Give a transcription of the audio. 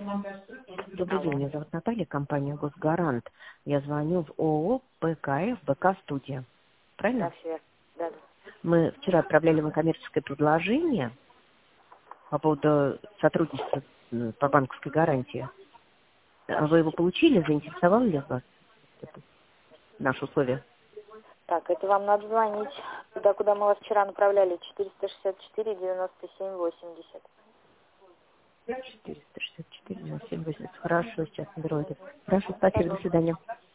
Добрый день, Алло. меня зовут Наталья, компания «Госгарант». Я звоню в ООО ПКФ БК-студия. Да, Правильно? все верно. Да, да. Мы вчера отправляли вам коммерческое предложение по поводу сотрудничества по банковской гарантии. Вы его получили? Заинтересовало ли вас это, наши условия? Так, это вам надо звонить туда, куда мы вас вчера направляли. 464-97-80. 464 на 780. Хорошо, сейчас наберу это. Хорошо, спасибо, до Пожалуйста. свидания.